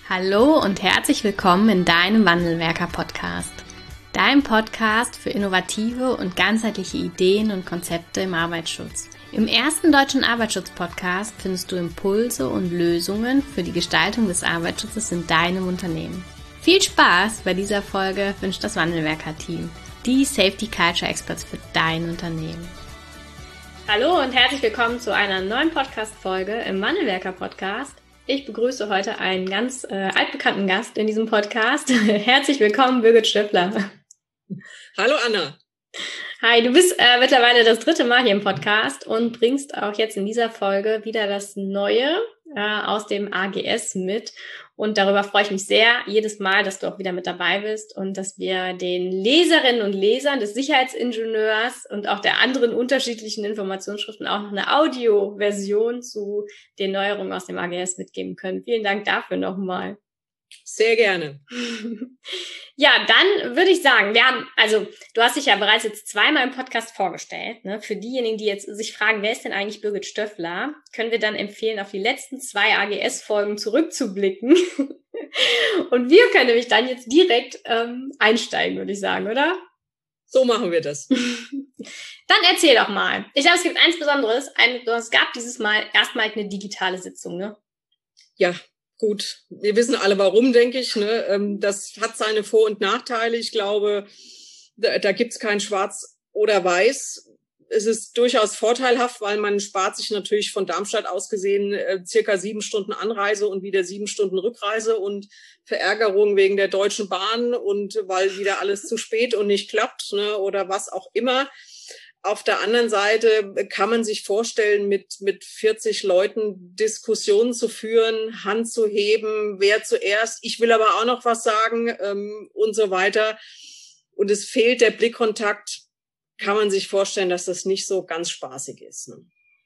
Hallo und herzlich willkommen in deinem Wandelwerker-Podcast. Dein Podcast für innovative und ganzheitliche Ideen und Konzepte im Arbeitsschutz. Im ersten deutschen Arbeitsschutz-Podcast findest du Impulse und Lösungen für die Gestaltung des Arbeitsschutzes in deinem Unternehmen. Viel Spaß bei dieser Folge wünscht das Wandelwerker-Team, die Safety Culture Experts für dein Unternehmen. Hallo und herzlich willkommen zu einer neuen Podcast-Folge im Wandelwerker-Podcast. Ich begrüße heute einen ganz altbekannten Gast in diesem Podcast. Herzlich willkommen, Birgit Stöffler. Hallo Anna. Hi, du bist mittlerweile das 3. Mal hier im Podcast und bringst auch jetzt in dieser Folge wieder das Neue aus dem AGS mit. Und darüber freue ich mich sehr, jedes Mal, dass du auch wieder mit dabei bist und dass wir den Leserinnen und Lesern des Sicherheitsingenieurs und auch der anderen unterschiedlichen Informationsschriften auch noch eine Audioversion zu den Neuerungen aus dem AGS mitgeben können. Vielen Dank dafür nochmal. Sehr gerne. Ja, dann würde ich sagen, du hast dich ja bereits jetzt 2-mal im Podcast vorgestellt. Ne? Für diejenigen, die jetzt sich fragen, wer ist denn eigentlich Birgit Stöffler, können wir dann empfehlen, auf die letzten 2 AGS-Folgen zurückzublicken. Und wir können nämlich dann jetzt direkt einsteigen, würde ich sagen, oder? So machen wir das. Dann erzähl doch mal. Ich glaube, es gibt eins Besonderes. Es gab dieses Mal erstmal eine digitale Sitzung, ne? Ja. Gut, wir wissen alle warum, denke ich. Ne? Das hat seine Vor- und Nachteile. Ich glaube, da gibt's kein Schwarz oder Weiß. Es ist durchaus vorteilhaft, weil man spart sich natürlich von Darmstadt aus gesehen circa 7 Stunden Anreise und wieder 7 Stunden Rückreise und Verärgerung wegen der Deutschen Bahn und weil wieder alles zu spät und nicht klappt, ne? Oder was auch immer. Auf der anderen Seite kann man sich vorstellen, mit 40 Leuten Diskussionen zu führen, Hand zu heben, wer zuerst, ich will aber auch noch was sagen und so weiter. Und es fehlt der Blickkontakt, kann man sich vorstellen, dass das nicht so ganz spaßig ist. Ne?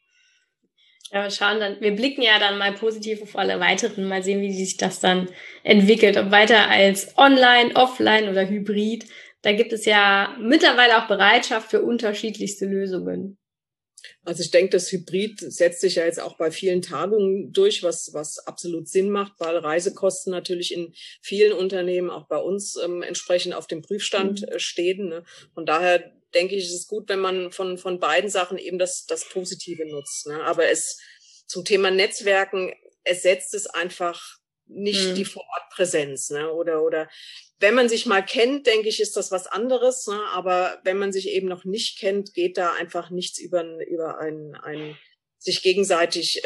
Ja, wir blicken ja dann mal positiv auf alle weiteren, mal sehen, wie sich das dann entwickelt, ob weiter als online, offline oder hybrid. Da gibt es ja mittlerweile auch Bereitschaft für unterschiedlichste Lösungen. Also ich denke, das Hybrid setzt sich ja jetzt auch bei vielen Tagungen durch, was absolut Sinn macht, weil Reisekosten natürlich in vielen Unternehmen, auch bei uns, entsprechend auf dem Prüfstand stehen. Ne? Von daher denke ich, ist es gut, wenn man von beiden Sachen eben das Positive nutzt. Ne? Aber zum Thema Netzwerken ersetzt es einfach nicht die Vorortpräsenz, ne? Oder wenn man sich mal kennt, denke ich, ist das was anderes, ne? Aber wenn man sich eben noch nicht kennt, geht da einfach nichts über ein sich gegenseitig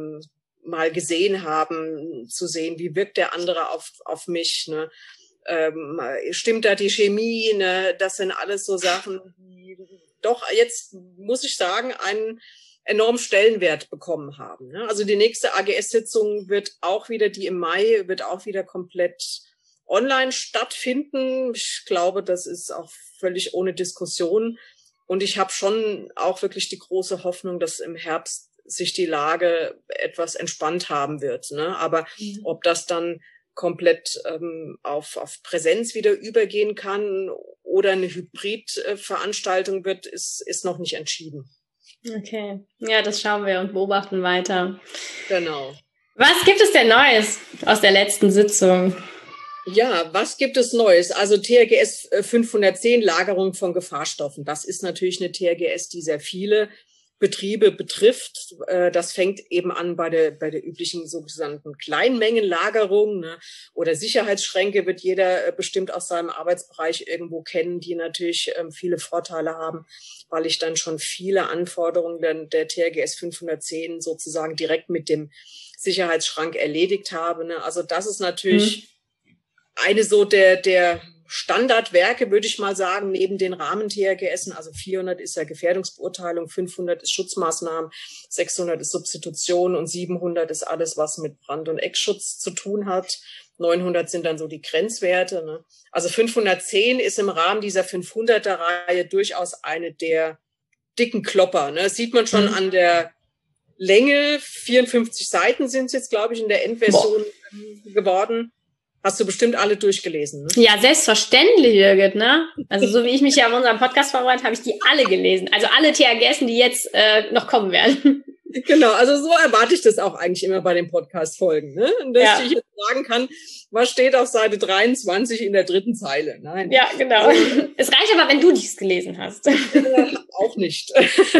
mal gesehen haben, zu sehen, wie wirkt der andere auf mich, ne? Stimmt da die Chemie, ne? Das sind alles so Sachen, die doch jetzt, muss ich sagen, einen enormen Stellenwert bekommen haben. Ne? Also die nächste AGS-Sitzung die im Mai, wird auch wieder komplett online stattfinden. Ich glaube, das ist auch völlig ohne Diskussion. Und ich habe schon auch wirklich die große Hoffnung, dass im Herbst sich die Lage etwas entspannt haben wird. Ne? Aber ob das dann komplett auf Präsenz wieder übergehen kann oder eine Hybrid-Veranstaltung wird, ist noch nicht entschieden. Okay, ja, das schauen wir und beobachten weiter. Genau. Was gibt es denn Neues aus der letzten Sitzung? Ja, was gibt es Neues? Also THGS 510, Lagerung von Gefahrstoffen. Das ist natürlich eine THGS, die sehr viele Betriebe betrifft. Das fängt eben an bei der üblichen sogenannten Kleinmengenlagerung, ne? Oder Sicherheitsschränke wird jeder bestimmt aus seinem Arbeitsbereich irgendwo kennen, die natürlich viele Vorteile haben, weil ich dann schon viele Anforderungen der THGS 510 sozusagen direkt mit dem Sicherheitsschrank erledigt habe. Ne? Also das ist natürlich eine so der Standardwerke, würde ich mal sagen, neben den Rahmen-THGS. Also 400 ist ja Gefährdungsbeurteilung, 500 ist Schutzmaßnahmen, 600 ist Substitution und 700 ist alles, was mit Brand- und Eckschutz zu tun hat. 900 sind dann so die Grenzwerte. Ne? Also 510 ist im Rahmen dieser 500er-Reihe durchaus eine der dicken Klopper. Ne? Das sieht man schon an der Länge. 54 Seiten sind es jetzt, glaube ich, in der Endversion geworden. Hast du bestimmt alle durchgelesen, ne? Ja, selbstverständlich, Birgit, ne? Also so wie ich mich ja auf unserem Podcast vorbereitet, habe ich die alle gelesen. Also alle THGS, die jetzt noch kommen werden. Genau, also so erwarte ich das auch eigentlich immer bei den Podcast-Folgen, ne? Dass ich jetzt sagen kann, was steht auf Seite 23 in der 3. Zeile. Nein. Ja, genau. Es reicht aber, wenn du dies gelesen hast. Auch nicht.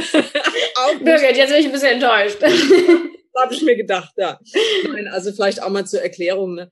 Auch nicht. Birgit, jetzt bin ich ein bisschen enttäuscht. Habe ich mir gedacht, ja. Nein, also vielleicht auch mal zur Erklärung, ne?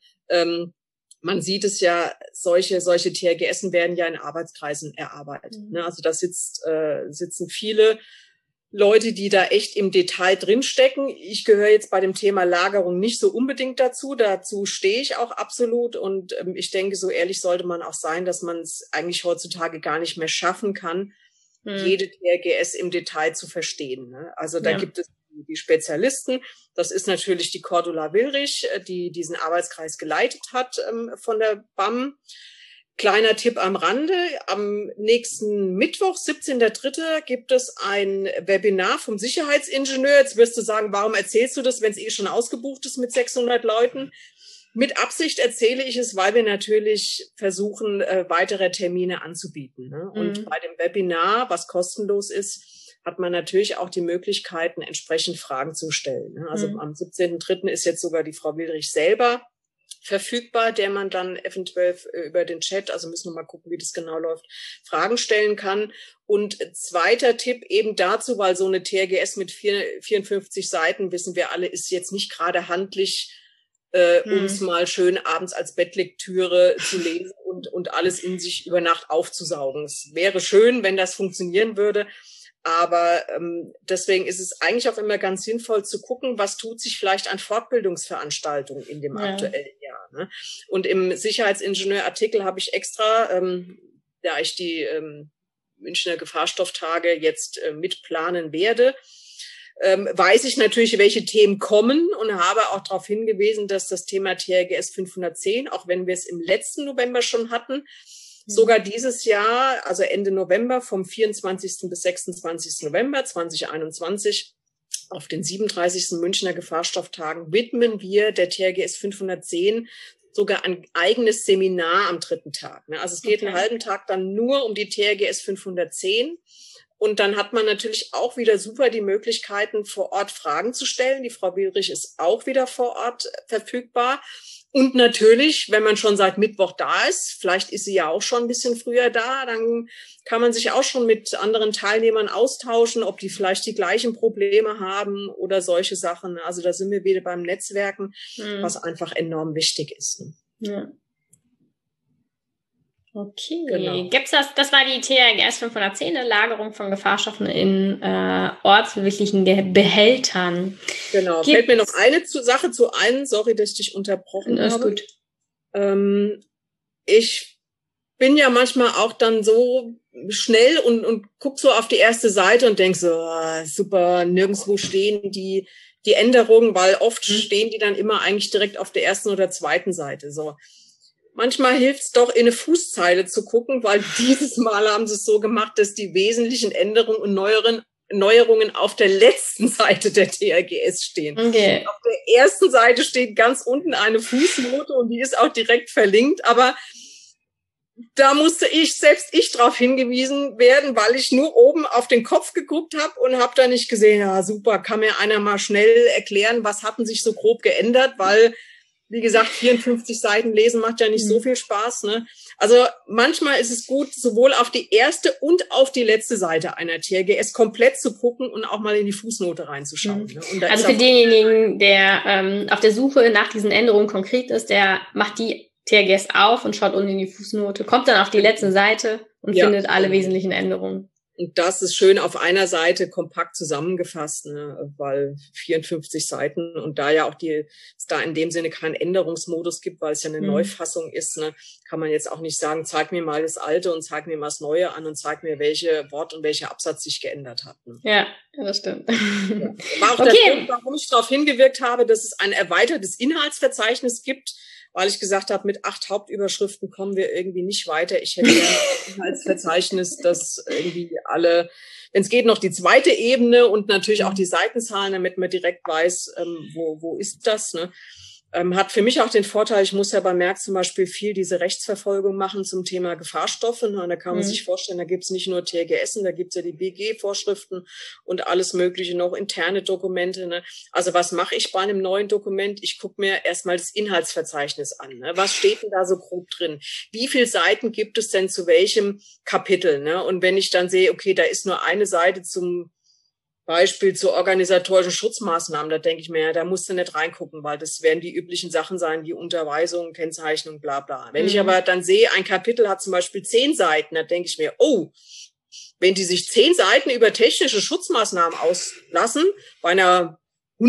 Man sieht es ja, solche TRGS werden ja in Arbeitskreisen erarbeitet. Ne? Also da sitzen viele Leute, die da echt im Detail drinstecken. Ich gehöre jetzt bei dem Thema Lagerung nicht so unbedingt dazu. Dazu stehe ich auch absolut. Und ich denke, so ehrlich sollte man auch sein, dass man es eigentlich heutzutage gar nicht mehr schaffen kann, jede TRGS im Detail zu verstehen. Ne? Also da gibt es die Spezialisten. Das ist natürlich die Cordula Willrich, die diesen Arbeitskreis geleitet hat von der BAM. Kleiner Tipp am Rande. Am nächsten Mittwoch, 17.03., gibt es ein Webinar vom Sicherheitsingenieur. Jetzt wirst du sagen, warum erzählst du das, wenn es eh schon ausgebucht ist mit 600 Leuten? Mit Absicht erzähle ich es, weil wir natürlich versuchen, weitere Termine anzubieten. Ne? Und bei dem Webinar, was kostenlos ist, hat man natürlich auch die Möglichkeiten, entsprechend Fragen zu stellen. Ne? Also am 17.03. ist jetzt sogar die Frau Willrich selber verfügbar, der man dann eventuell über den Chat, also müssen wir mal gucken, wie das genau läuft, Fragen stellen kann. Und zweiter Tipp eben dazu, weil so eine TRGS mit 54 Seiten, wissen wir alle, ist jetzt nicht gerade handlich, uns mal schön abends als Bettlektüre zu lesen und alles in sich über Nacht aufzusaugen. Es wäre schön, wenn das funktionieren würde. Aber deswegen ist es eigentlich auch immer ganz sinnvoll zu gucken, was tut sich vielleicht an Fortbildungsveranstaltungen in dem aktuellen Jahr. Ne? Und im Sicherheitsingenieur-Artikel habe ich extra, da ich die Münchner Gefahrstofftage jetzt mitplanen werde, weiß ich natürlich, welche Themen kommen und habe auch darauf hingewiesen, dass das Thema TRGS 510, auch wenn wir es im letzten November schon hatten, sogar dieses Jahr, also Ende November, vom 24. bis 26. November 2021, auf den 37. Münchner Gefahrstofftagen, widmen wir der TRGS 510 sogar ein eigenes Seminar am 3. Tag. Also es geht einen halben Tag dann nur um die TRGS 510. Und dann hat man natürlich auch wieder super die Möglichkeiten, vor Ort Fragen zu stellen. Die Frau Willrich ist auch wieder vor Ort verfügbar. Und natürlich, wenn man schon seit Mittwoch da ist, vielleicht ist sie ja auch schon ein bisschen früher da, dann kann man sich auch schon mit anderen Teilnehmern austauschen, ob die vielleicht die gleichen Probleme haben oder solche Sachen. Also da sind wir wieder beim Netzwerken, was einfach enorm wichtig ist. Ja. Okay, genau. Gibt's das war die TRGS 510, eine Lagerung von Gefahrstoffen in ortsbeweglichen Behältern. Genau, fällt mir noch eine Sache zu ein, sorry, dass ich dich unterbrochen habe. Ist gut. Ich bin ja manchmal auch dann so schnell und guck so auf die erste Seite und denk so, super, nirgendwo stehen die Änderungen, weil oft stehen die dann immer eigentlich direkt auf der ersten oder zweiten Seite, so. Manchmal hilft's doch, in eine Fußzeile zu gucken, weil dieses Mal haben sie es so gemacht, dass die wesentlichen Änderungen und Neuerungen auf der letzten Seite der TRGS stehen. Okay. Auf der ersten Seite steht ganz unten eine Fußnote und die ist auch direkt verlinkt, aber da musste selbst ich darauf hingewiesen werden, weil ich nur oben auf den Kopf geguckt habe und habe da nicht gesehen, ja super, kann mir einer mal schnell erklären, was hatten sich so grob geändert, weil wie gesagt, 54 Seiten lesen macht ja nicht so viel Spaß. Ne? Also manchmal ist es gut, sowohl auf die erste und auf die letzte Seite einer TRGS komplett zu gucken und auch mal in die Fußnote reinzuschauen. Ne? Und also für denjenigen, der auf der Suche nach diesen Änderungen konkret ist, der macht die TRGS auf und schaut unten in die Fußnote, kommt dann auf die letzte Seite und findet alle wesentlichen Änderungen. Und das ist schön auf einer Seite kompakt zusammengefasst, ne, weil 54 Seiten und da ja auch es da in dem Sinne keinen Änderungsmodus gibt, weil es ja eine Neufassung ist, ne, kann man jetzt auch nicht sagen, zeig mir mal das Alte und zeig mir mal das Neue an und zeig mir, welche Wort und welcher Absatz sich geändert hat. Ne. Ja, das stimmt. Ja. War auch der Grund, warum ich darauf hingewirkt habe, dass es ein erweitertes Inhaltsverzeichnis gibt, weil ich gesagt habe, mit 8 Hauptüberschriften kommen wir irgendwie nicht weiter. Ich hätte gerne ein Inhaltsverzeichnis, das irgendwie alle, wenn es geht, noch die zweite Ebene und natürlich auch die Seitenzahlen, damit man direkt weiß, wo ist das. Ne? Hat für mich auch den Vorteil, ich muss ja bei Merck zum Beispiel viel diese Rechtsverfolgung machen zum Thema Gefahrstoffe. Und da kann man sich vorstellen, da gibt's nicht nur TGS, da gibt's ja die BG-Vorschriften und alles Mögliche noch, interne Dokumente. Ne? Also was mache ich bei einem neuen Dokument? Ich gucke mir erstmal das Inhaltsverzeichnis an. Ne? Was steht denn da so grob drin? Wie viele Seiten gibt es denn zu welchem Kapitel? Ne? Und wenn ich dann sehe, okay, da ist nur eine Seite zum Beispiel zu organisatorischen Schutzmaßnahmen, da denke ich mir, da musst du nicht reingucken, weil das werden die üblichen Sachen sein, wie Unterweisung, Kennzeichnung, bla bla. Wenn ich aber dann sehe, ein Kapitel hat zum Beispiel 10 Seiten, da denke ich mir, oh, wenn die sich 10 Seiten über technische Schutzmaßnahmen auslassen, bei einer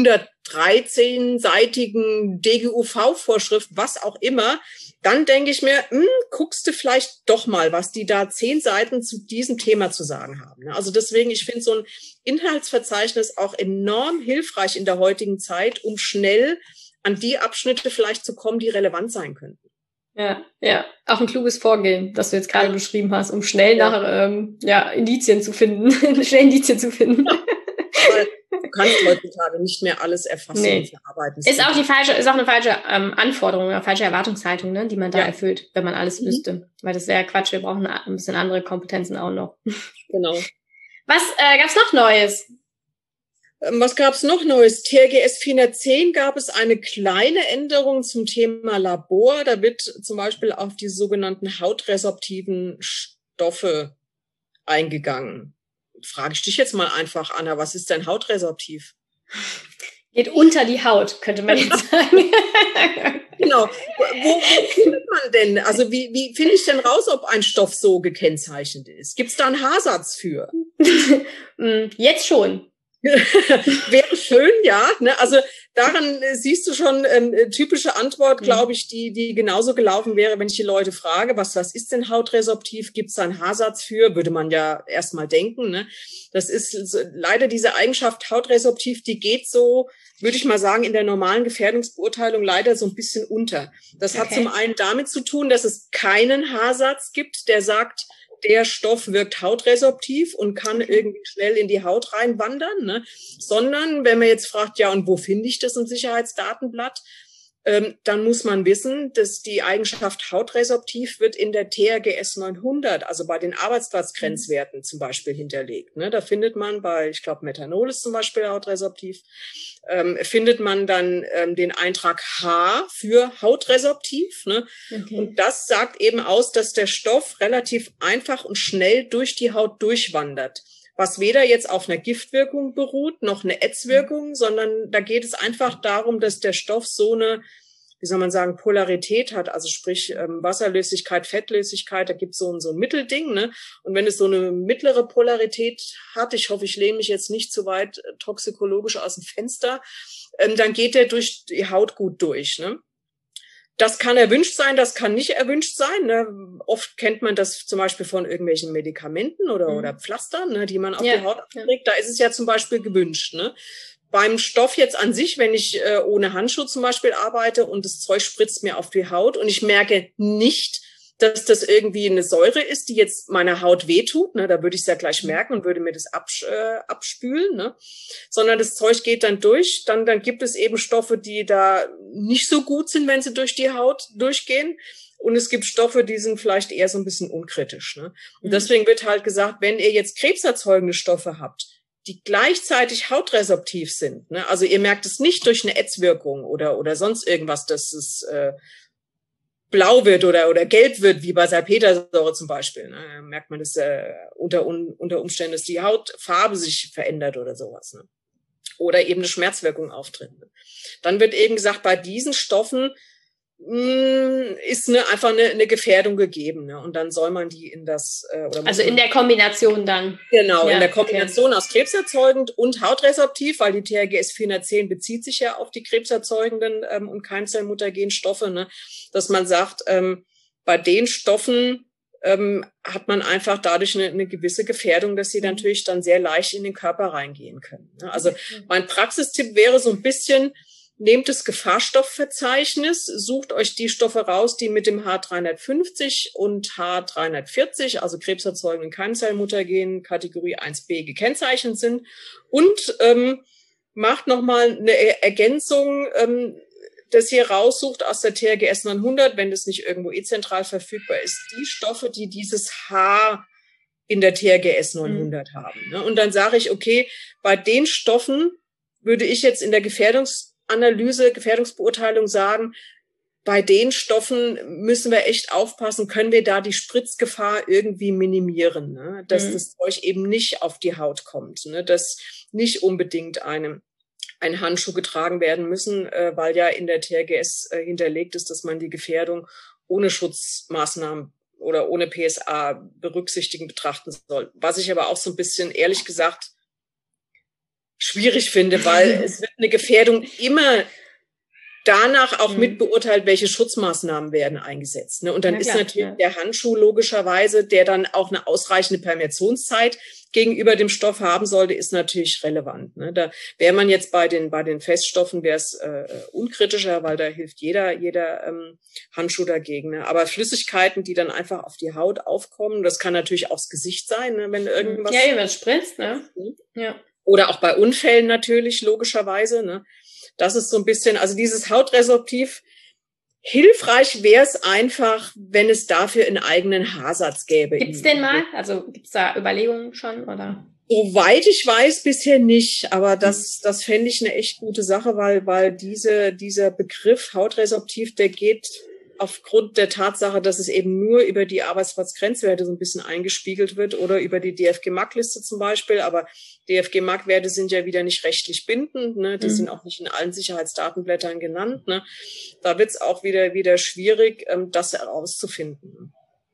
113-seitigen DGUV-Vorschrift, was auch immer, dann denke ich mir, guckst du vielleicht doch mal, was die da 10 Seiten zu diesem Thema zu sagen haben. Also deswegen, ich finde so ein Inhaltsverzeichnis auch enorm hilfreich in der heutigen Zeit, um schnell an die Abschnitte vielleicht zu kommen, die relevant sein könnten. Ja, auch ein kluges Vorgehen, das du jetzt gerade beschrieben hast, um schnell nach Indizien zu finden, schnell Indizien zu finden. Du kannst heutzutage nicht mehr alles erfassen und verarbeiten. Ist auch eine falsche Anforderung, eine falsche Erwartungshaltung, ne, die man da erfüllt, wenn man alles wüsste. Weil das wäre Quatsch, wir brauchen ein bisschen andere Kompetenzen auch noch. Genau. Was gab's noch Neues? Was gab's noch Neues? TRGS 410 gab es eine kleine Änderung zum Thema Labor. Da wird zum Beispiel auf die sogenannten hautresorptiven Stoffe eingegangen. Frage ich dich jetzt mal einfach, Anna, was ist denn hautresorptiv? Geht unter die Haut, könnte man jetzt sagen. Genau. Wo findet man denn? Also wie finde ich denn raus, ob ein Stoff so gekennzeichnet ist? Gibt es da einen H-Satz für? Jetzt schon. Wäre schön, ja. Ne? Also daran siehst du schon typische Antwort, glaube ich, die genauso gelaufen wäre, wenn ich die Leute frage, was ist denn hautresorptiv? Gibt es da einen H-Satz für? Würde man ja erstmal denken. Ne? Das ist leider diese Eigenschaft hautresorptiv, die geht so, würde ich mal sagen, in der normalen Gefährdungsbeurteilung leider so ein bisschen unter. Das hat zum einen damit zu tun, dass es keinen H-Satz gibt, der sagt, der Stoff wirkt hautresorptiv und kann irgendwie schnell in die Haut reinwandern, ne? Sondern wenn man jetzt fragt, ja, und wo finde ich das im Sicherheitsdatenblatt? Dann muss man wissen, dass die Eigenschaft hautresorptiv wird in der TRGS 900, also bei den Arbeitsplatzgrenzwerten zum Beispiel hinterlegt. Ne? Da findet man bei, ich glaube, Methanol ist zum Beispiel hautresorptiv, findet man dann den Eintrag H für hautresorptiv. Ne? Und das sagt eben aus, dass der Stoff relativ einfach und schnell durch die Haut durchwandert. Was weder jetzt auf einer Giftwirkung beruht, noch eine Ätzwirkung, sondern da geht es einfach darum, dass der Stoff so eine, wie soll man sagen, Polarität hat, also sprich Wasserlöslichkeit, Fettlöslichkeit, da gibt es so ein Mittelding, ne? Und wenn es so eine mittlere Polarität hat, ich hoffe, ich lehne mich jetzt nicht zu weit toxikologisch aus dem Fenster, dann geht der durch die Haut gut durch, ne? Das kann erwünscht sein, das kann nicht erwünscht sein. Ne? Oft kennt man das zum Beispiel von irgendwelchen Medikamenten oder Pflastern, ne, die man auf die Haut abträgt. Da ist es ja zum Beispiel gewünscht. Ne? Beim Stoff jetzt an sich, wenn ich ohne Handschuh zum Beispiel arbeite und das Zeug spritzt mir auf die Haut und ich merke nicht, dass das irgendwie eine Säure ist, die jetzt meiner Haut wehtut, ne, da würde ich es ja gleich merken und würde mir das abspülen, ne, sondern das Zeug geht dann durch, dann gibt es eben Stoffe, die da nicht so gut sind, wenn sie durch die Haut durchgehen, und es gibt Stoffe, die sind vielleicht eher so ein bisschen unkritisch, ne, und deswegen wird halt gesagt, wenn ihr jetzt krebserzeugende Stoffe habt, die gleichzeitig hautresorptiv sind, ne, also ihr merkt es nicht durch eine Ätzwirkung oder sonst irgendwas, dass es blau wird oder gelb wird, wie bei Salpetersäure zum Beispiel. Ne? Da merkt man, dass unter Umständen, dass die Hautfarbe sich verändert oder sowas. Ne? Oder eben eine Schmerzwirkung auftritt. Ne? Dann wird eben gesagt, bei diesen Stoffen ist einfach eine Gefährdung gegeben. Ne? Und dann soll man die in das... also in der Kombination dann. Genau, in der Kombination aus krebserzeugend und hautresorptiv, weil die TRGS 410 bezieht sich ja auf die krebserzeugenden und Keimzellmuttergenstoffe, ne? Dass man sagt, bei den Stoffen hat man einfach dadurch eine gewisse Gefährdung, dass sie natürlich dann sehr leicht in den Körper reingehen können. Ne? Also mein Praxistipp wäre so ein bisschen... Nehmt das Gefahrstoffverzeichnis, sucht euch die Stoffe raus, die mit dem H350 und H340, also krebserzeugenden Keimzellmuttergen, Kategorie 1b gekennzeichnet sind, und macht nochmal eine Ergänzung, das hier raussucht aus der THGS 900, wenn das nicht irgendwo zentral verfügbar ist, die Stoffe, die dieses H in der THGS 900 haben. Ne? Und dann sage ich, okay, bei den Stoffen würde ich jetzt in der Gefährdungsanalyse, Gefährdungsbeurteilung sagen, bei den Stoffen müssen wir echt aufpassen, können wir da die Spritzgefahr irgendwie minimieren, ne? Dass das Zeug eben nicht auf die Haut kommt, ne? Dass nicht unbedingt ein Handschuh getragen werden müssen, weil ja in der THGS hinterlegt ist, dass man die Gefährdung ohne Schutzmaßnahmen oder ohne PSA betrachten soll. Was ich aber auch so ein bisschen, ehrlich gesagt, schwierig finde, weil es wird eine Gefährdung immer danach auch mit beurteilt, welche Schutzmaßnahmen werden eingesetzt. Ne? Und dann ist natürlich der Handschuh logischerweise, der dann auch eine ausreichende Permeationszeit gegenüber dem Stoff haben sollte, ist natürlich relevant. Ne? Da wäre man jetzt bei den Feststoffen, wäre es unkritischer, weil da hilft jeder Handschuh dagegen. Ne? Aber Flüssigkeiten, die dann einfach auf die Haut aufkommen, das kann natürlich auch das Gesicht sein, ne? Wenn irgendwas... Ja, wenn es spritzt, ne? Ja. Oder auch bei Unfällen natürlich, logischerweise, ne? Das ist so ein bisschen, also dieses Hautresorptiv, hilfreich wäre es einfach, wenn es dafür einen eigenen Haarsatz gäbe. Gibt's den mal? Also gibt's da Überlegungen schon, oder? Soweit ich weiß, bisher nicht, aber das fände ich eine echt gute Sache, weil dieser Begriff Hautresorptiv, der geht aufgrund der Tatsache, dass es eben nur über die Arbeitsplatzgrenzwerte so ein bisschen eingespiegelt wird oder über die DFG-MAC-Liste zum Beispiel. Aber DFG-MAC-Werte sind ja wieder nicht rechtlich bindend, ne? Die sind auch nicht in allen Sicherheitsdatenblättern genannt, ne? Da wird es auch wieder schwierig, das herauszufinden.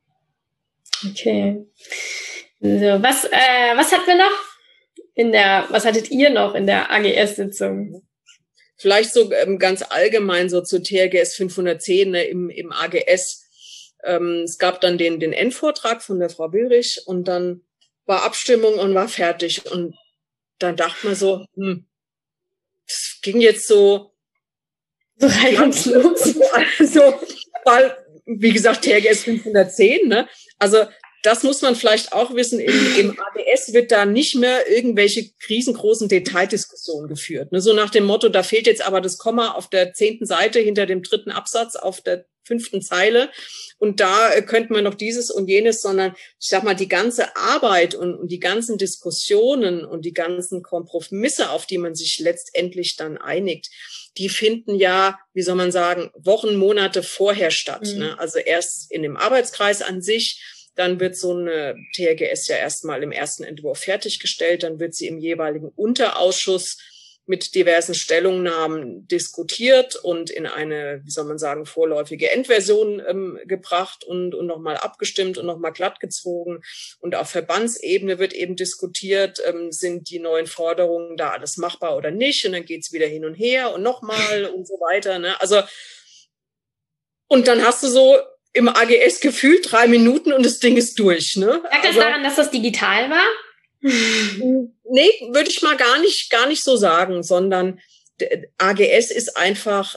Okay. So, was hatten wir noch was hattet ihr noch in der AGS-Sitzung? Vielleicht so ganz allgemein so zur THGS 510, ne, im AGS. Es gab dann den Endvortrag von der Frau Willrich und dann war Abstimmung und war fertig. Und dann dachte man so, das ging jetzt so reibungslos. Also, weil, wie gesagt, THGS 510, ne? Also das muss man vielleicht auch wissen, im AGS wird da nicht mehr irgendwelche riesengroßen Detaildiskussionen geführt. Ne? So nach dem Motto, da fehlt jetzt aber das Komma auf der 10. Seite hinter dem 3. Absatz auf der 5. Zeile und da könnte man noch dieses und jenes, sondern ich sag mal, die ganze Arbeit und die ganzen Diskussionen und die ganzen Kompromisse, auf die man sich letztendlich dann einigt, die finden ja, wie soll man sagen, Wochen, Monate vorher statt. Ne? Also erst in dem Arbeitskreis an sich, dann wird so eine THGS ja erstmal im ersten Entwurf fertiggestellt, dann wird sie im jeweiligen Unterausschuss mit diversen Stellungnahmen diskutiert und in eine, wie soll man sagen, vorläufige Endversion gebracht und nochmal abgestimmt und nochmal glattgezogen. Und auf Verbandsebene wird eben diskutiert, sind die neuen Forderungen da alles machbar oder nicht? Und dann geht's wieder hin und her und nochmal und so weiter. Ne? Also, und dann hast du so im AGS gefühlt 3 Minuten und das Ding ist durch. Ne? Lag das daran, dass das digital war? Nee, würde ich mal gar nicht so sagen, sondern AGS ist einfach,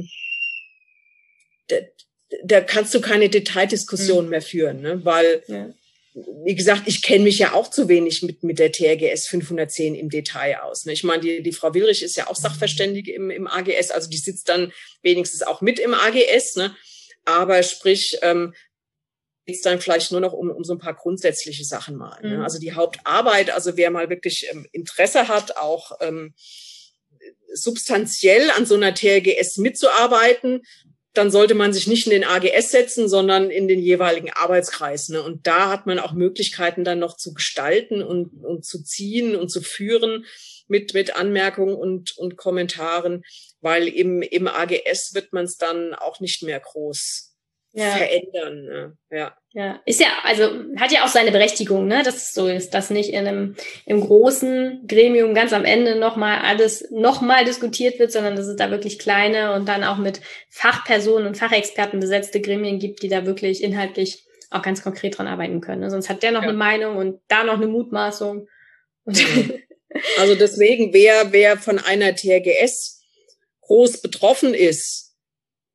da kannst du keine Detaildiskussion mehr führen, ne? Weil, wie gesagt, ich kenne mich ja auch zu wenig mit der THGS 510 im Detail aus. Ne? Ich meine, die Frau Willrich ist ja auch Sachverständige im AGS, also die sitzt dann wenigstens auch mit im AGS, ne? Aber sprich, geht's dann vielleicht nur noch um so ein paar grundsätzliche Sachen mal. Ne? Also die Hauptarbeit, also wer mal wirklich Interesse hat, auch substanziell an so einer THGS mitzuarbeiten, dann sollte man sich nicht in den AGS setzen, sondern in den jeweiligen Arbeitskreis. Ne? Und da hat man auch Möglichkeiten dann noch zu gestalten und zu ziehen und zu führen mit Anmerkungen und Kommentaren, weil im AGS wird man es dann auch nicht mehr groß verändern. Ne? Ja, ist ja, also hat ja auch seine Berechtigung, ne, dass es so ist, dass nicht im großen Gremium ganz am Ende alles nochmal diskutiert wird, sondern dass es da wirklich kleine und dann auch mit Fachpersonen und Fachexperten besetzte Gremien gibt, die da wirklich inhaltlich auch ganz konkret dran arbeiten können. Ne? Sonst hat der noch eine Meinung und da noch eine Mutmaßung. Also deswegen, wer von einer THGS groß betroffen ist,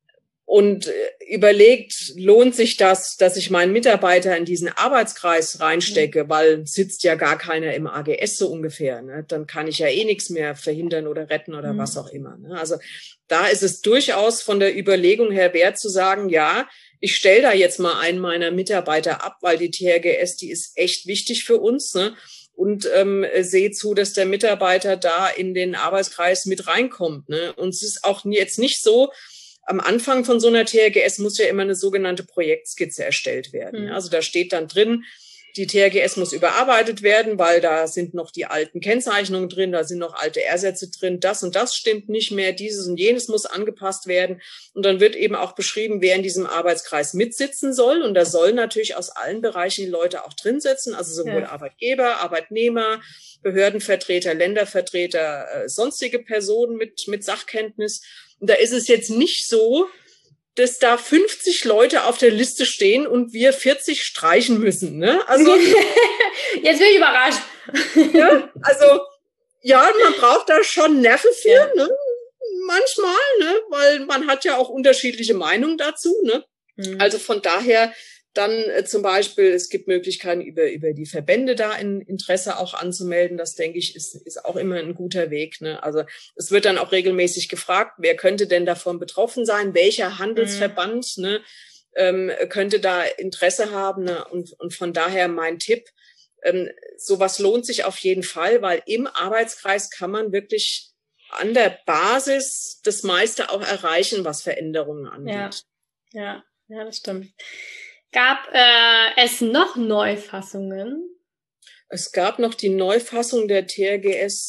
und überlegt, lohnt sich das, dass ich meinen Mitarbeiter in diesen Arbeitskreis reinstecke, weil sitzt ja gar keiner im AGS so ungefähr. Ne? Dann kann ich ja eh nichts mehr verhindern oder retten oder was auch immer. Ne? Also da ist es durchaus von der Überlegung her wert zu sagen, ja, ich stelle da jetzt mal einen meiner Mitarbeiter ab, weil die THGS, die ist echt wichtig für uns. Ne? Und sehe zu, dass der Mitarbeiter da in den Arbeitskreis mit reinkommt. Ne? Und es ist auch jetzt nicht so, am Anfang von so einer THGS muss ja immer eine sogenannte Projektskizze erstellt werden. Also da steht dann drin, die THGS muss überarbeitet werden, weil da sind noch die alten Kennzeichnungen drin, da sind noch alte R-Sätze drin, das und das stimmt nicht mehr, dieses und jenes muss angepasst werden. Und dann wird eben auch beschrieben, wer in diesem Arbeitskreis mitsitzen soll. Und da sollen natürlich aus allen Bereichen die Leute auch drin sitzen, also sowohl Arbeitgeber, Arbeitnehmer, Behördenvertreter, Ländervertreter, sonstige Personen mit Sachkenntnis. Und da ist es jetzt nicht so, dass da 50 Leute auf der Liste stehen und wir 40 streichen müssen. Ne? Also jetzt bin ich überrascht. Ja, also ja, man braucht da schon Nerven für, ne? Manchmal, ne? Weil man hat ja auch unterschiedliche Meinungen dazu. Ne? Also von daher dann zum Beispiel, es gibt Möglichkeiten über die Verbände da ein Interesse auch anzumelden. Das, denke ich, ist auch immer ein guter Weg. Ne? Also es wird dann auch regelmäßig gefragt, wer könnte denn davon betroffen sein? Welcher Handelsverband ne, könnte da Interesse haben? Ne? Und von daher mein Tipp, sowas lohnt sich auf jeden Fall, weil im Arbeitskreis kann man wirklich an der Basis das meiste auch erreichen, was Veränderungen angeht. Ja, das stimmt. Gab es noch Neufassungen? Es gab noch die Neufassung der THGS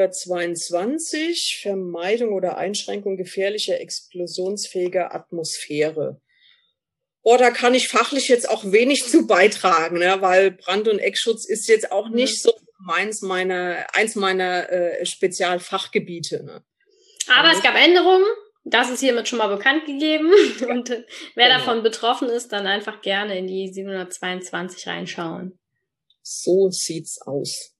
722, Vermeidung oder Einschränkung gefährlicher explosionsfähiger Atmosphäre. Da kann ich fachlich jetzt auch wenig zu beitragen, ne, weil Brand- und Eckschutz ist jetzt auch nicht so eins meiner Spezialfachgebiete. Ne. Aber es gab Änderungen. Das ist hiermit schon mal bekannt gegeben. Und wer davon betroffen ist, dann einfach gerne in die 722 reinschauen. So sieht's aus.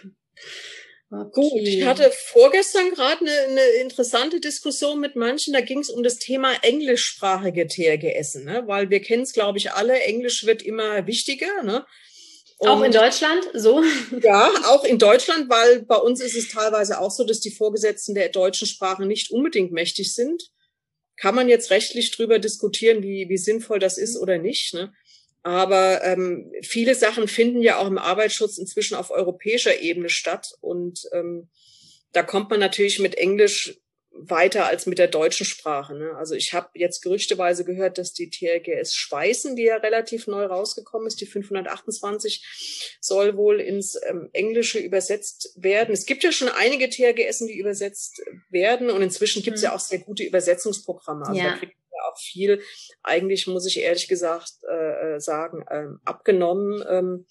Okay. Gut, ich hatte vorgestern gerade eine interessante Diskussion mit manchen. Da ging es um das Thema englischsprachige THGS, ne? Weil wir kennen es, glaube ich, alle. Englisch wird immer wichtiger. Ne? Auch in Deutschland so? Ja, auch in Deutschland, weil bei uns ist es teilweise auch so, dass die Vorgesetzten der deutschen Sprache nicht unbedingt mächtig sind. Kann man jetzt rechtlich drüber diskutieren, wie sinnvoll das ist oder nicht. Ne? Aber viele Sachen finden ja auch im Arbeitsschutz inzwischen auf europäischer Ebene statt. Und da kommt man natürlich mit Englisch weiter als mit der deutschen Sprache. Ne? Also ich habe jetzt gerüchteweise gehört, dass die THGS Schweißen, die ja relativ neu rausgekommen ist, die 528, soll wohl ins Englische übersetzt werden. Es gibt ja schon einige THGS, die übersetzt werden und inzwischen gibt es ja auch sehr gute Übersetzungsprogramme. Also da kriegt man ja auch viel, eigentlich muss ich ehrlich gesagt sagen, abgenommen,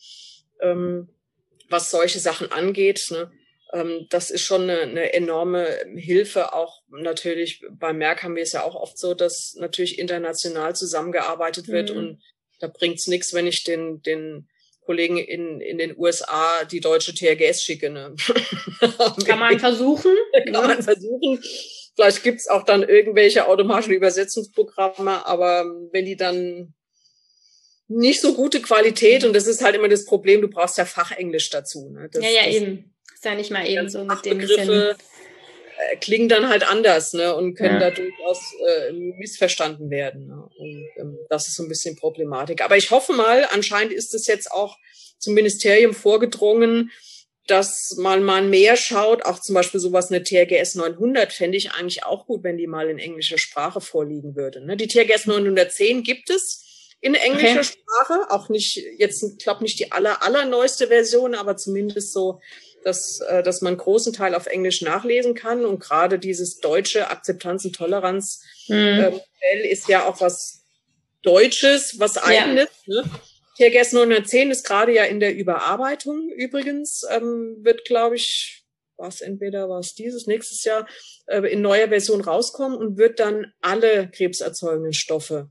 was solche Sachen angeht, ne? Das ist schon eine enorme Hilfe. Auch natürlich bei Merck haben wir es ja auch oft so, dass natürlich international zusammengearbeitet wird und da bringt's nichts, wenn ich den Kollegen in den USA die deutsche THGS schicke. Ne? Kann man versuchen. Kann man versuchen. Vielleicht gibt's auch dann irgendwelche automatischen Übersetzungsprogramme, aber wenn die dann nicht so gute Qualität, und das ist halt immer das Problem, du brauchst ja Fachenglisch dazu. Ne? Das eben. Ist ja nicht mal eben so mit dem Begriffe klingen dann halt anders, ne, und können da durchaus missverstanden werden. Ne? Und das ist so ein bisschen Problematik. Aber ich hoffe mal, anscheinend ist es jetzt auch zum Ministerium vorgedrungen, dass man mal mehr schaut, auch zum Beispiel sowas, eine THGS 900 fände ich eigentlich auch gut, wenn die mal in englischer Sprache vorliegen würde. Ne? Die THGS 910 gibt es in englischer Sprache, auch nicht, jetzt, ich glaube nicht die allerneueste Version, aber zumindest so, dass man einen großen Teil auf Englisch nachlesen kann. Und gerade dieses deutsche Akzeptanz- und Toleranz-Modell ist ja auch was Deutsches, was Eigenes. Ne? THGS 910 ist gerade ja in der Überarbeitung übrigens, wird, glaube ich, entweder nächstes Jahr in neuer Version rauskommen und wird dann alle krebserzeugenden Stoffe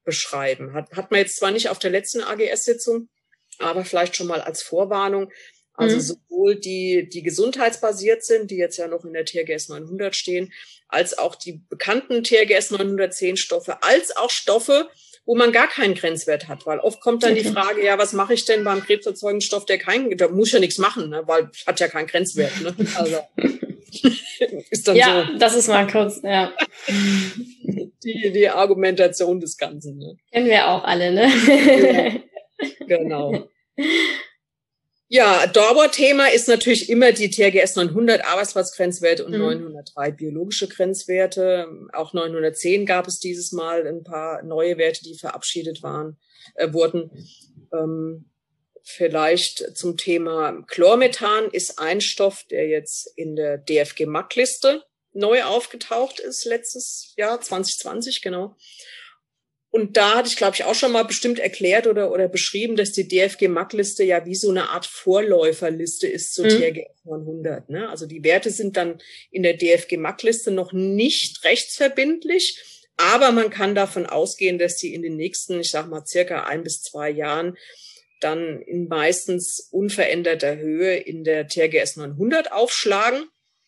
beschreiben. Hat man jetzt zwar nicht auf der letzten AGS-Sitzung, aber vielleicht schon mal als Vorwarnung. Also sowohl die gesundheitsbasiert sind, die jetzt ja noch in der THGS 900 stehen, als auch die bekannten THGS 910 Stoffe, als auch Stoffe, wo man gar keinen Grenzwert hat. Weil oft kommt dann die Frage, ja, was mache ich denn beim krebserzeugenden Stoff, da muss ja nichts machen, ne, weil hat ja keinen Grenzwert. Ne? Also ist dann ja, so. Das ist mal kurz, ja. Die Argumentation des Ganzen. Ne? Kennen wir auch alle, ne? Ja, genau. Ja, Dauerthema ist natürlich immer die THGS 900 Arbeitsplatzgrenzwerte und 903 biologische Grenzwerte. Auch 910 gab es dieses Mal ein paar neue Werte, die verabschiedet wurden. Vielleicht zum Thema Chlormethan ist ein Stoff, der jetzt in der DFG-MAC-Liste neu aufgetaucht ist, letztes Jahr, 2020, genau. Und da hatte ich, glaube ich, auch schon mal bestimmt erklärt oder beschrieben, dass die DFG-MAC-Liste ja wie so eine Art Vorläuferliste ist zur THGS 900. Ne? Also die Werte sind dann in der DFG-MAC-Liste noch nicht rechtsverbindlich, aber man kann davon ausgehen, dass die in den nächsten, ich sag mal, circa 1 bis 2 Jahren dann in meistens unveränderter Höhe in der THGS 900 aufschlagen.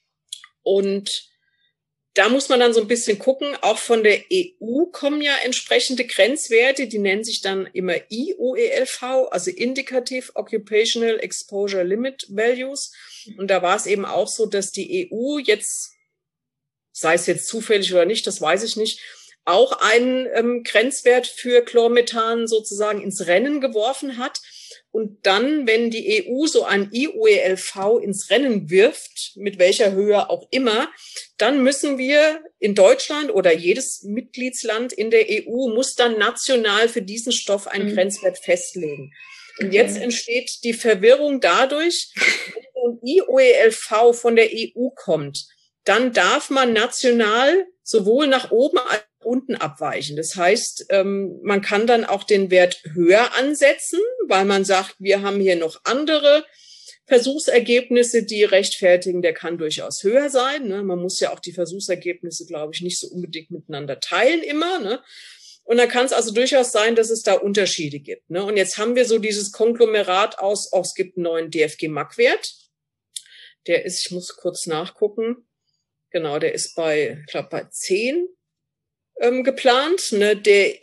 Und da muss man dann so ein bisschen gucken, auch von der EU kommen ja entsprechende Grenzwerte, die nennen sich dann immer IOELV, also Indicative Occupational Exposure Limit Values. Und da war es eben auch so, dass die EU jetzt, sei es jetzt zufällig oder nicht, das weiß ich nicht, auch einen Grenzwert für Chlormethan sozusagen ins Rennen geworfen hat. Und dann, wenn die EU so ein IOELV ins Rennen wirft, mit welcher Höhe auch immer, dann müssen wir in Deutschland oder jedes Mitgliedsland in der EU muss dann national für diesen Stoff einen Grenzwert festlegen. Und jetzt entsteht die Verwirrung dadurch, wenn ein IOELV von der EU kommt, dann darf man national sowohl nach oben als auch unten abweichen. Das heißt, man kann dann auch den Wert höher ansetzen, weil man sagt, wir haben hier noch andere Versuchsergebnisse, die rechtfertigen, der kann durchaus höher sein. Ne? Man muss ja auch die Versuchsergebnisse, glaube ich, nicht so unbedingt miteinander teilen immer. Ne? Und dann kann es also durchaus sein, dass es da Unterschiede gibt. Ne? Und jetzt haben wir so dieses Konglomerat aus, es gibt einen neuen DFG-MAC-Wert. Der ist, ich muss kurz nachgucken, genau, der ist bei 10 geplant. Ne? Der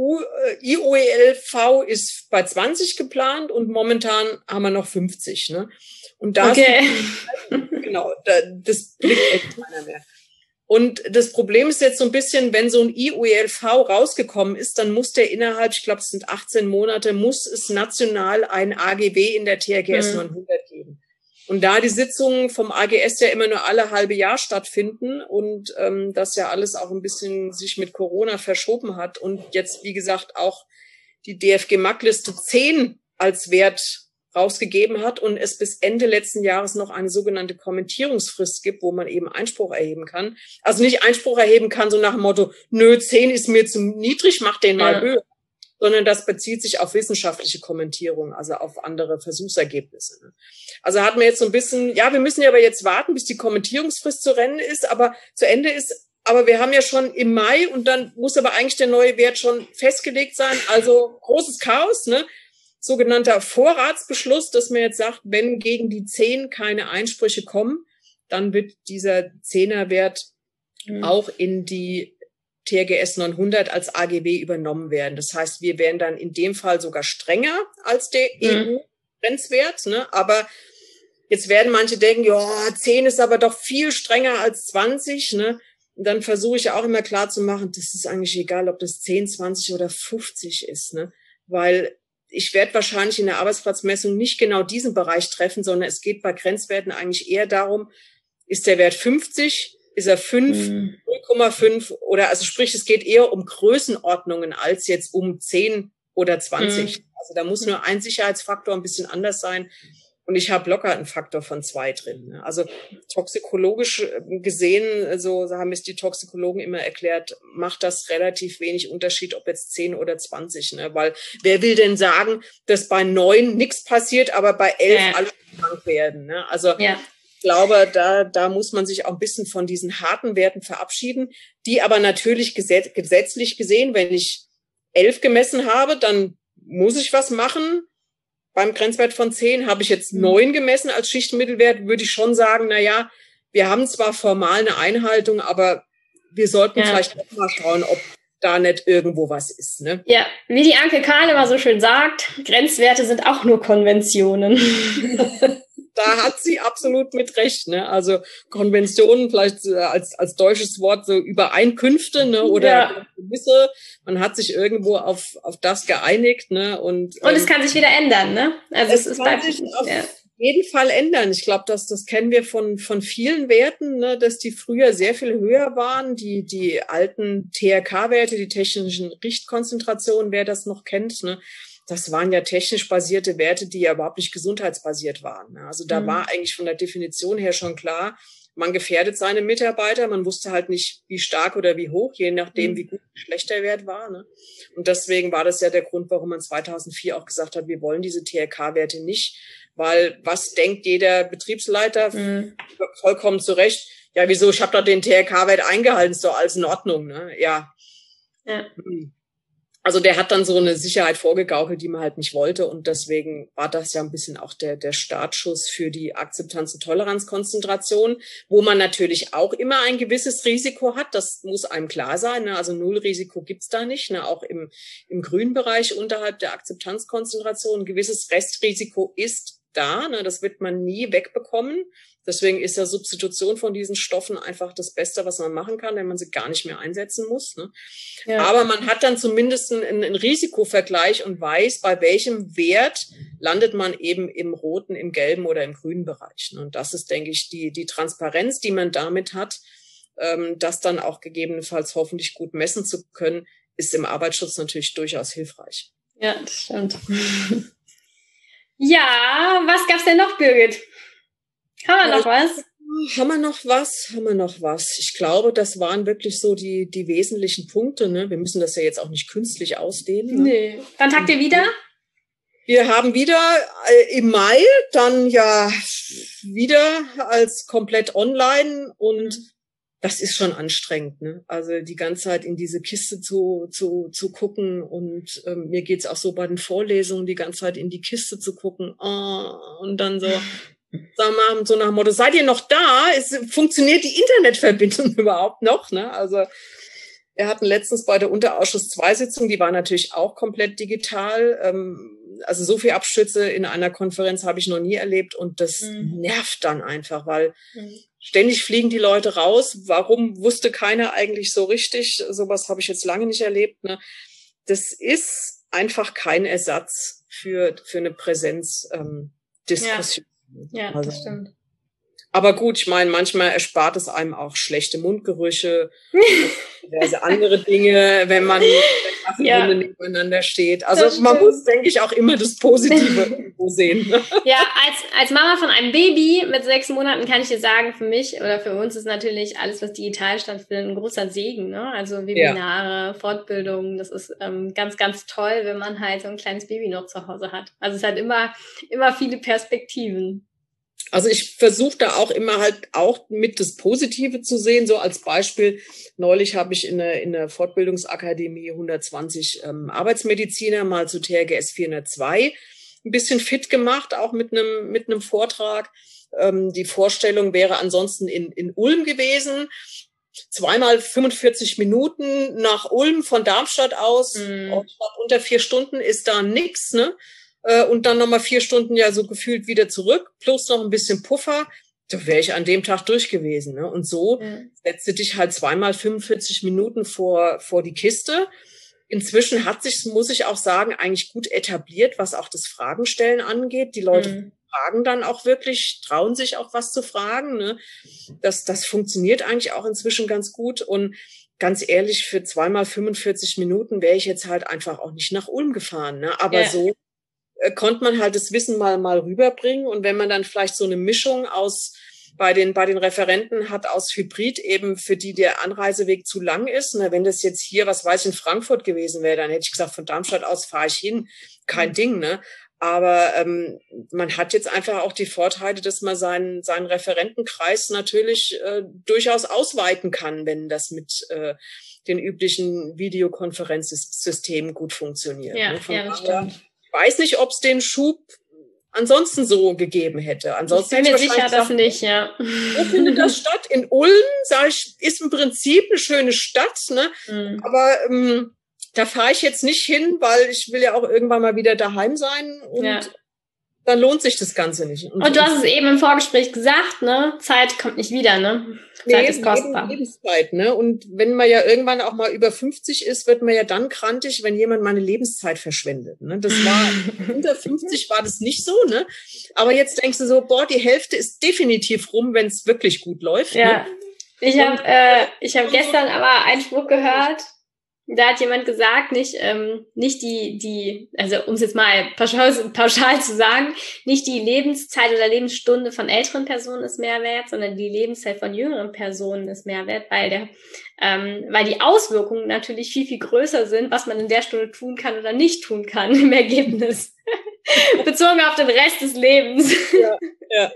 IOELV ist bei 20 geplant und momentan haben wir noch 50. Ne? Und da genau, das blickt echt keiner mehr. Und das Problem ist jetzt so ein bisschen, wenn so ein IOELV rausgekommen ist, dann muss der innerhalb, ich glaube, es sind 18 Monate, muss es national ein AGB in der THGS 900 geben. Und da die Sitzungen vom AGS ja immer nur alle halbe Jahr stattfinden und das ja alles auch ein bisschen sich mit Corona verschoben hat und jetzt, wie gesagt, auch die DFG-MAC-Liste 10 als Wert rausgegeben hat und es bis Ende letzten Jahres noch eine sogenannte Kommentierungsfrist gibt, wo man eben Einspruch erheben kann. Also nicht Einspruch erheben kann, so nach dem Motto, nö, 10 ist mir zu niedrig, mach den mal höher. Sondern das bezieht sich auf wissenschaftliche Kommentierung, also auf andere Versuchsergebnisse. Also hat man jetzt so ein bisschen, ja, wir müssen ja aber jetzt warten, bis die Kommentierungsfrist zu Ende ist, aber wir haben ja schon im Mai und dann muss aber eigentlich der neue Wert schon festgelegt sein. Also großes Chaos, ne? Sogenannter Vorratsbeschluss, dass man jetzt sagt, wenn gegen die 10 keine Einsprüche kommen, dann wird dieser 10er-Wert auch in die THGS 900 als AGB übernommen werden. Das heißt, wir wären dann in dem Fall sogar strenger als der EU-Grenzwert. Ne? Aber jetzt werden manche denken, ja, 10 ist aber doch viel strenger als 20. Ne? Und dann versuche ich auch immer klar zu machen, das ist eigentlich egal, ob das 10, 20 oder 50 ist. Ne? Weil ich werde wahrscheinlich in der Arbeitsplatzmessung nicht genau diesen Bereich treffen, sondern es geht bei Grenzwerten eigentlich eher darum, ist der Wert 50, ist er 5, 0,5 oder also sprich, es geht eher um Größenordnungen als jetzt um 10 oder 20. Also da muss nur ein Sicherheitsfaktor ein bisschen anders sein und ich habe locker einen Faktor von 2 drin. Ne? Also toxikologisch gesehen, so haben es die Toxikologen immer erklärt, macht das relativ wenig Unterschied, ob jetzt 10 oder 20. Ne? Weil wer will denn sagen, dass bei 9 nichts passiert, aber bei 11 alle krank werden. Ne? Also ich glaube, da muss man sich auch ein bisschen von diesen harten Werten verabschieden, die aber natürlich gesetzlich gesehen, wenn ich 11 gemessen habe, dann muss ich was machen. beim Grenzwert von 10. Habe ich jetzt 9 gemessen als Schichtmittelwert, würde ich schon sagen, na, wir haben zwar formal eine Einhaltung, aber wir sollten vielleicht auch mal schauen, ob da nicht irgendwo was ist. Ne? Ja, wie die Anke Kahl immer so schön sagt, Grenzwerte sind auch nur Konventionen. Da hat sie absolut mit recht. Ne? Also Konventionen vielleicht als deutsches Wort so Übereinkünfte, ne? Oder gewisse. Man hat sich irgendwo auf das geeinigt. Ne? Und es kann sich wieder ändern. Ne? Also es kann sich auf jeden Fall ändern. Ich glaube, das kennen wir von vielen Werten, ne? Dass die früher sehr viel höher waren. Die alten TRK-Werte, die technischen Richtkonzentrationen, wer das noch kennt, ne? Das waren ja technisch basierte Werte, die ja überhaupt nicht gesundheitsbasiert waren. Also da war eigentlich von der Definition her schon klar, man gefährdet seine Mitarbeiter. Man wusste halt nicht, wie stark oder wie hoch, je nachdem, wie gut oder schlecht der Wert war. Ne? Und deswegen war das ja der Grund, warum man 2004 auch gesagt hat, wir wollen diese TRK-Werte nicht. Weil was denkt jeder Betriebsleiter? Vollkommen zu Recht. Ja, wieso? Ich habe doch den TRK-Wert eingehalten, ist doch alles in Ordnung. Ne? Ja. Also der hat dann so eine Sicherheit vorgegaukelt, die man halt nicht wollte. Und deswegen war das ja ein bisschen auch der Startschuss für die Akzeptanz- und Toleranzkonzentration, wo man natürlich auch immer ein gewisses Risiko hat. Das muss einem klar sein. Ne? Also Nullrisiko gibt's da nicht. Ne? Auch im grünen Bereich unterhalb der Akzeptanzkonzentration. Ein gewisses Restrisiko ist da. Ne? Das wird man nie wegbekommen. Deswegen ist ja Substitution von diesen Stoffen einfach das Beste, was man machen kann, wenn man sie gar nicht mehr einsetzen muss. Ne? Ja. Aber man hat dann zumindest einen Risikovergleich und weiß, bei welchem Wert landet man eben im roten, im gelben oder im grünen Bereich. Ne? Und das ist, denke ich, die Transparenz, die man damit hat, das dann auch gegebenenfalls hoffentlich gut messen zu können, ist im Arbeitsschutz natürlich durchaus hilfreich. Ja, das stimmt. Ja, was gab's denn noch, Birgit? Haben wir noch was? Haben wir noch was? Ich glaube, das waren wirklich so die wesentlichen Punkte. Ne? Wir müssen das ja jetzt auch nicht künstlich ausdehnen. Ne? Nee. Wann tagt ihr wieder? Wir haben wieder im Mai, dann ja wieder als komplett online und das ist schon anstrengend. Ne? Also die ganze Zeit in diese Kiste zu gucken und mir geht's auch so bei den Vorlesungen, die ganze Zeit in die Kiste zu gucken und dann so... Sagen wir mal, so nach dem Motto, seid ihr noch da? Funktioniert die Internetverbindung überhaupt noch? Ne? Also wir hatten letztens bei der Unterausschuss 2 Sitzung, die war natürlich auch komplett digital. Also so viel Abstürze in einer Konferenz habe ich noch nie erlebt und das nervt dann einfach, weil ständig fliegen die Leute raus. Warum wusste keiner eigentlich so richtig? Sowas habe ich jetzt lange nicht erlebt. Ne? Das ist einfach kein Ersatz für eine Präsenzdiskussion. Ja, das stimmt. Aber gut, ich meine, manchmal erspart es einem auch schlechte Mundgerüche, diverse andere Dinge, wenn man nebeneinander steht. Also man muss, denke ich, auch immer das Positive irgendwo sehen. Ja, als Mama von einem Baby mit 6 Monaten kann ich dir sagen, für mich oder für uns ist natürlich alles, was digital stattfindet, ein großer Segen. Ne? Also Webinare, Fortbildungen, das ist ganz, ganz toll, wenn man halt so ein kleines Baby noch zu Hause hat. Also es hat immer viele Perspektiven. Also ich versuche da auch immer halt auch mit das Positive zu sehen. So als Beispiel, neulich habe ich in der Fortbildungsakademie 120 Arbeitsmediziner mal zu TRGS 402 ein bisschen fit gemacht, auch mit einem Vortrag. Die Vorstellung wäre ansonsten in Ulm gewesen. 2-mal 45 Minuten nach Ulm von Darmstadt aus. Unter 4 Stunden ist da nix, ne? Und dann nochmal 4 Stunden ja so gefühlt wieder zurück, plus noch ein bisschen Puffer, da wäre ich an dem Tag durch gewesen. Ne? Und so setzt du dich halt 2-mal 45 Minuten vor die Kiste. Inzwischen hat sich, muss ich auch sagen, eigentlich gut etabliert, was auch das Fragenstellen angeht. Die Leute fragen dann auch wirklich, trauen sich auch was zu fragen. Ne? Das funktioniert eigentlich auch inzwischen ganz gut. Und ganz ehrlich, für 2-mal 45 Minuten wäre ich jetzt halt einfach auch nicht nach Ulm gefahren. Ne? Aber so konnte man halt das Wissen mal rüberbringen. Und wenn man dann vielleicht so eine Mischung bei den Referenten hat aus Hybrid eben, für die der Anreiseweg zu lang ist. Und wenn das jetzt hier, was weiß ich, in Frankfurt gewesen wäre, dann hätte ich gesagt, von Darmstadt aus fahre ich hin. Kein Ding, ne? Aber man hat jetzt einfach auch die Vorteile, dass man seinen Referentenkreis natürlich durchaus ausweiten kann, wenn das mit den üblichen Videokonferenzsystemen gut funktioniert. Ja, ne? das stimmt. Ich weiß nicht, ob es den Schub ansonsten so gegeben hätte. Ansonsten ich bin mir sicher, dass nicht, ja. Wo findet das statt? In Ulm, sage ich, ist im Prinzip eine schöne Stadt, ne? Aber da fahre ich jetzt nicht hin, weil ich will ja auch irgendwann mal wieder daheim sein und dann lohnt sich das Ganze nicht. Und du hast es eben im Vorgespräch gesagt, ne? Zeit kommt nicht wieder, ne? Zeit ist kostbar. Lebenszeit, ne? Und wenn man ja irgendwann auch mal über 50 ist, wird man ja dann krantig, wenn jemand meine Lebenszeit verschwendet. Ne? Das war unter 50 war das nicht so, ne? Aber jetzt denkst du so, boah, die Hälfte ist definitiv rum, wenn es wirklich gut läuft. Ja. Ne? Ich hab gestern aber einen Spruch gehört. Da hat jemand gesagt, nicht die, also um es jetzt mal pauschal zu sagen, nicht die Lebenszeit oder Lebensstunde von älteren Personen ist mehr wert, sondern die Lebenszeit von jüngeren Personen ist mehr wert, weil die Auswirkungen natürlich viel, viel größer sind, was man in der Stunde tun kann oder nicht tun kann im Ergebnis. Bezogen auf den Rest des Lebens. Ja.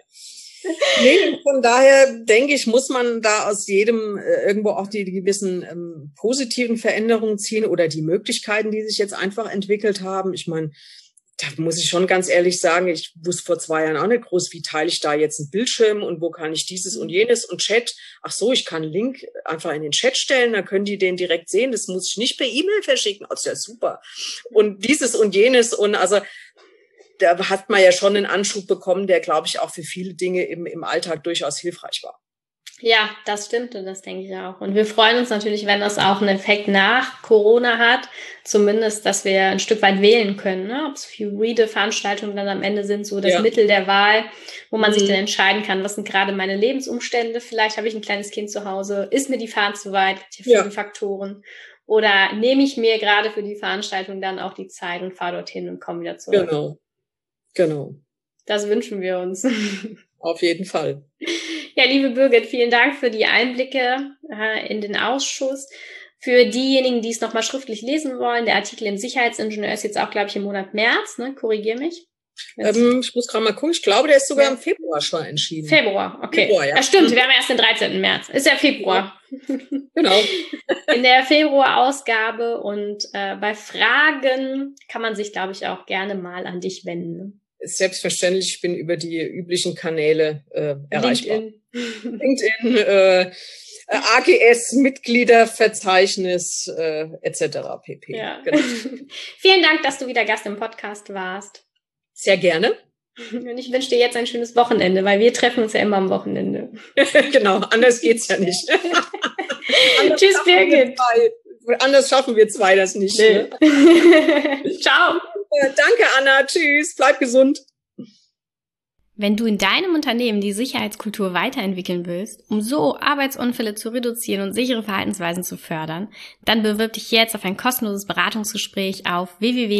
Nee, von daher denke ich, muss man da aus jedem irgendwo auch die gewissen positiven Veränderungen ziehen oder die Möglichkeiten, die sich jetzt einfach entwickelt haben. Ich meine, da muss ich schon ganz ehrlich sagen, ich wusste vor 2 Jahren auch nicht groß, wie teile ich da jetzt einen Bildschirm und wo kann ich dieses und jenes und Chat. Ach so, ich kann einen Link einfach in den Chat stellen, dann können die den direkt sehen. Das muss ich nicht per E-Mail verschicken. Oh, ist ja super. Und dieses und jenes und also da hat man ja schon einen Anschub bekommen, der, glaube ich, auch für viele Dinge im Alltag durchaus hilfreich war. Ja, das stimmt und das denke ich auch. Und wir freuen uns natürlich, wenn das auch einen Effekt nach Corona hat, zumindest, dass wir ein Stück weit wählen können, ne? Ob es hybride Veranstaltungen dann am Ende sind, so das Mittel der Wahl, wo man sich dann entscheiden kann, was sind gerade meine Lebensumstände, vielleicht habe ich ein kleines Kind zu Hause, ist mir die Fahrt zu weit, viele Faktoren. Oder nehme ich mir gerade für die Veranstaltung dann auch die Zeit und fahre dorthin und komme wieder zurück. Genau. Das wünschen wir uns. Auf jeden Fall. Ja, liebe Birgit, vielen Dank für die Einblicke in den Ausschuss. Für diejenigen, die es nochmal schriftlich lesen wollen, der Artikel im Sicherheitsingenieur ist jetzt auch, glaube ich, im Monat März, ne? Korrigier mich. Ich muss gerade mal gucken. Ich glaube, der ist sogar im Februar schon entschieden. Februar, okay. Februar, ja. Stimmt, wir haben erst den 13. März. Ist ja Februar. Genau. In der Februar-Ausgabe und bei Fragen kann man sich, glaube ich, auch gerne mal an dich wenden. Selbstverständlich, ich bin über die üblichen Kanäle erreichbar. LinkedIn, AGS, Mitgliederverzeichnis etc. pp. Ja. Genau. Vielen Dank, dass du wieder Gast im Podcast warst. Sehr gerne. Und ich wünsche dir jetzt ein schönes Wochenende, weil wir treffen uns ja immer am Wochenende. Genau, anders geht's ja nicht. Tschüss, Birgit. Anders schaffen wir 2 das nicht. Nee. Ne? Ciao. Danke, Anna. Tschüss. Bleib gesund. Wenn du in deinem Unternehmen die Sicherheitskultur weiterentwickeln willst, um so Arbeitsunfälle zu reduzieren und sichere Verhaltensweisen zu fördern, dann bewirb dich jetzt auf ein kostenloses Beratungsgespräch auf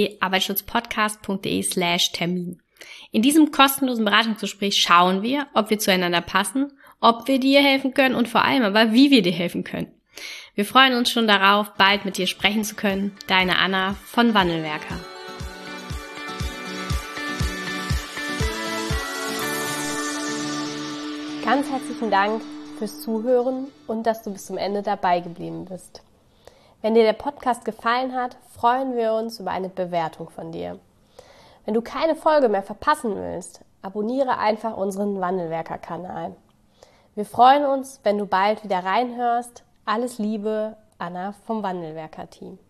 www.arbeitsschutzpodcast.de/Termin. In diesem kostenlosen Beratungsgespräch schauen wir, ob wir zueinander passen, ob wir dir helfen können und vor allem aber, wie wir dir helfen können. Wir freuen uns schon darauf, bald mit dir sprechen zu können. Deine Anna von Wandelwerker. Ganz herzlichen Dank fürs Zuhören und dass du bis zum Ende dabei geblieben bist. Wenn dir der Podcast gefallen hat, freuen wir uns über eine Bewertung von dir. Wenn du keine Folge mehr verpassen willst, abonniere einfach unseren Wandelwerker-Kanal. Wir freuen uns, wenn du bald wieder reinhörst. Alles Liebe, Anna vom Wandelwerker-Team.